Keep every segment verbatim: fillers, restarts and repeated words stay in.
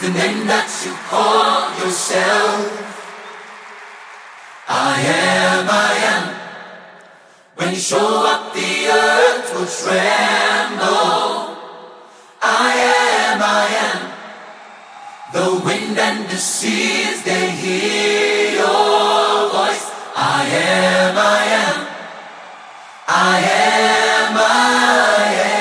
the name that you call yourself. I am, I am. When you show up, the earth will tremble. I am, I am. The wind and the seas, they hear your voice. I am, I am. I am, I am.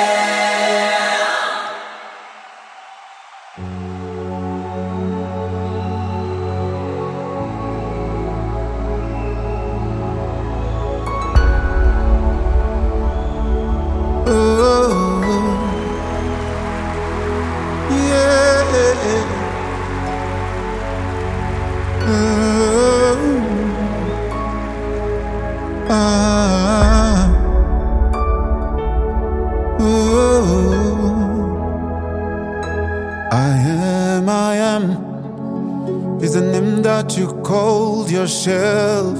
You called yourself.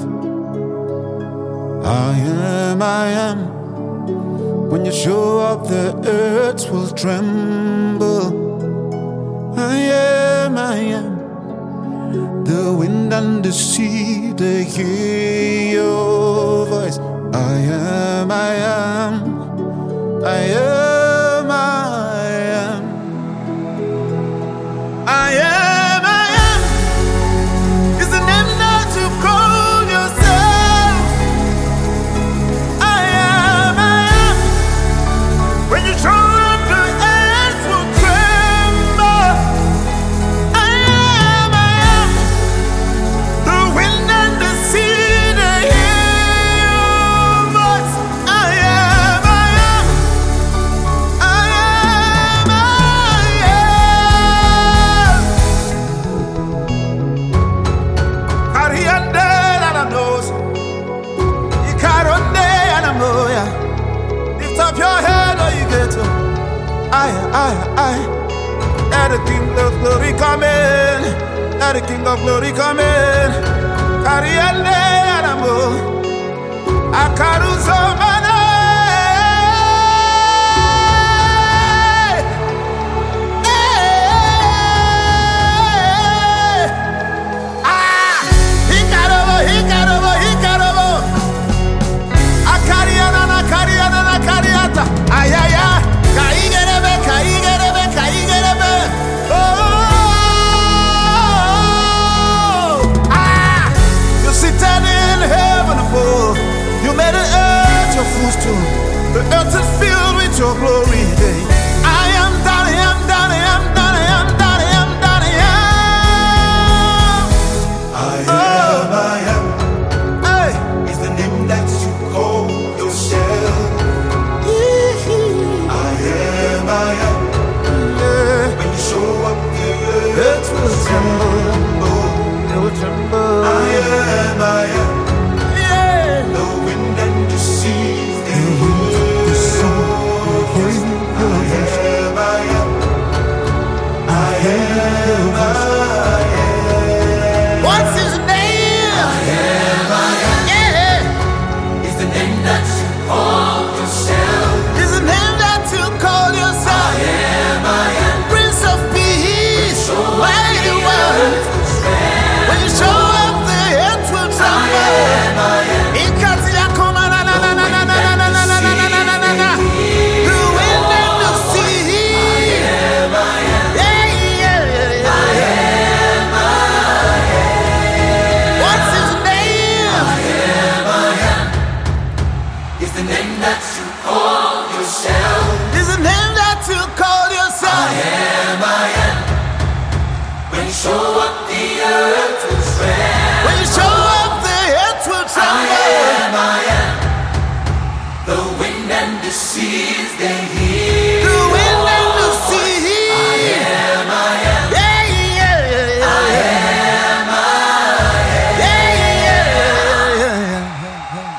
I am, I am. When you show up, the earth will tremble. I am, I am. The wind and the sea, they hear your voice. I am, I am. I am, I am. I am. I, I, I, let the King of Glory come in, let the King of Glory come in. Kariele Adamo, Akaruzo Mane. Ah, he got over, he got over, he got over. Akariana, Akariana, Akariata, ay, ay, ay. You made the earth your footstool. The earth is filled with your glory. I am done, I am done, I am done, I am done, I am done, I am. I am, I am. Hey. Is the name that you call yourself. I am, I am. Yeah. When you show up, the earth will tremble. It will tremble. I am, I am. What's his name? I am, I am. Yeah. Is the name that you call yourself. Is the name that you call yourself. I am, I am. Prince of Peace, mighty one. When you show up, the earth will tremble. I am, I am. The wind and the sea. I am, I am. Yeah, yeah, yeah. I am, I am. What's his name? I am, I am. Is the name that you call yourself. Is the name that you call yourself. I am, I am. When you show up, the earth will tremble. When you show up, the earth will tremble. I am, I am. The wind and the seas, they hear. The wind and the sea. I am, I am. Yeah, yeah, yeah, yeah. I am, I am. Yeah, yeah, yeah, yeah, yeah.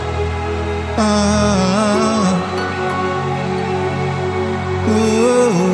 Ah, ooh.